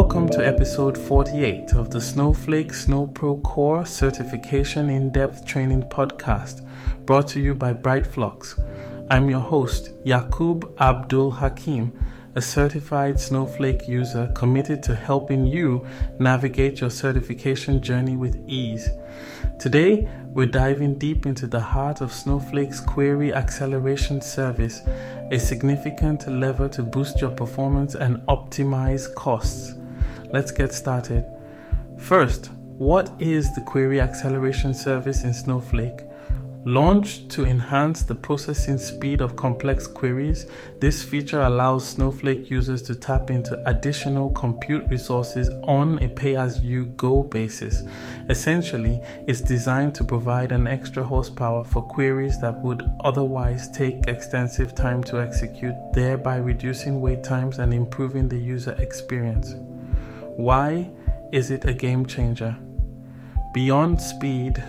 Welcome to episode 48 of the Snowflake SnowPro Core Certification In-Depth Training Podcast, brought to you by Brightflux. I'm your host, Yaqub Abdul Hakim, a certified Snowflake user committed to helping you navigate your certification journey with ease. Today, we're diving deep into the heart of Snowflake's Query Acceleration Service, a significant lever to boost your performance and optimize costs. Let's get started. First, what is the Query Acceleration Service in Snowflake? Launched to enhance the processing speed of complex queries, this feature allows Snowflake users to tap into additional compute resources on a pay-as-you-go basis. Essentially, it's designed to provide an extra horsepower for queries that would otherwise take extensive time to execute, thereby reducing wait times and improving the user experience. Why is it a game changer? Beyond speed,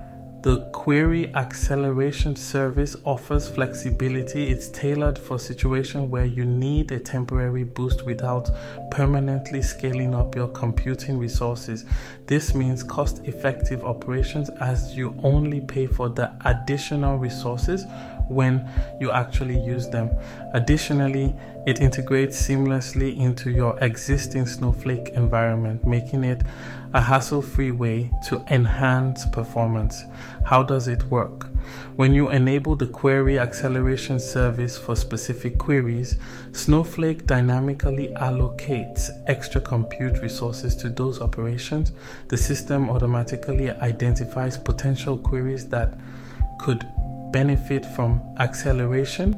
the Query Acceleration Service offers flexibility. It's tailored for situations where you need a temporary boost without permanently scaling up your computing resources. This means cost-effective operations as you only pay for the additional resources when you actually use them. Additionally, it integrates seamlessly into your existing Snowflake environment, making it a hassle-free way to enhance performance. How does it work? When you enable the Query Acceleration Service for specific queries, Snowflake dynamically allocates extra compute resources to those operations. The system automatically identifies potential queries that could benefit from acceleration,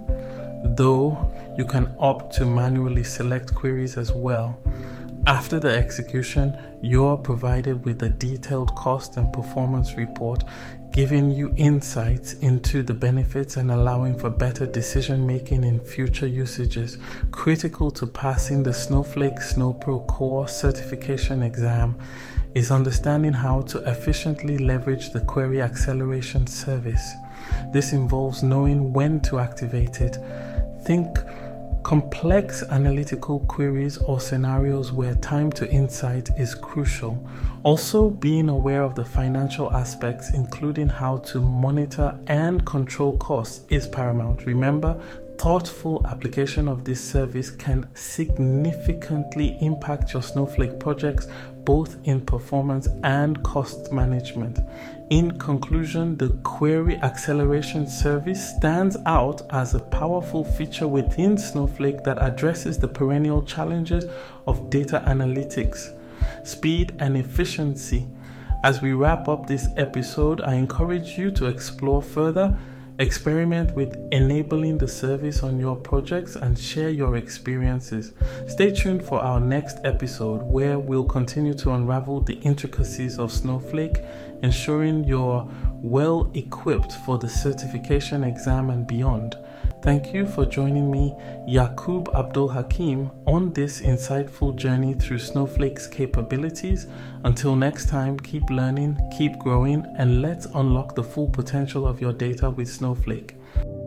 though you can opt to manually select queries as well. After the execution, you're provided with a detailed cost and performance report, giving you insights into the benefits and allowing for better decision making in future usages. Critical to passing the Snowflake SnowPro Core certification exam is understanding how to efficiently leverage the Query Acceleration Service. This involves knowing when to activate it. Think complex analytical queries or scenarios where time to insight is crucial. Also, being aware of the financial aspects, including how to monitor and control costs, is paramount. Remember, thoughtful application of this service can significantly impact your Snowflake projects, both in performance and cost management. In conclusion, the Query Acceleration Service stands out as a powerful feature within Snowflake that addresses the perennial challenges of data analytics, speed, and efficiency. As we wrap up this episode, I encourage you to explore further, experiment with enabling the service on your projects, and share your experiences. Stay tuned for our next episode, where we'll continue to unravel the intricacies of Snowflake, ensuring you're well equipped for the certification exam and beyond. Thank you for joining me, Yaqub Abdul Hakim, on this insightful journey through Snowflake's capabilities. Until next time, keep learning, keep growing, and let's unlock the full potential of your data with Snowflake.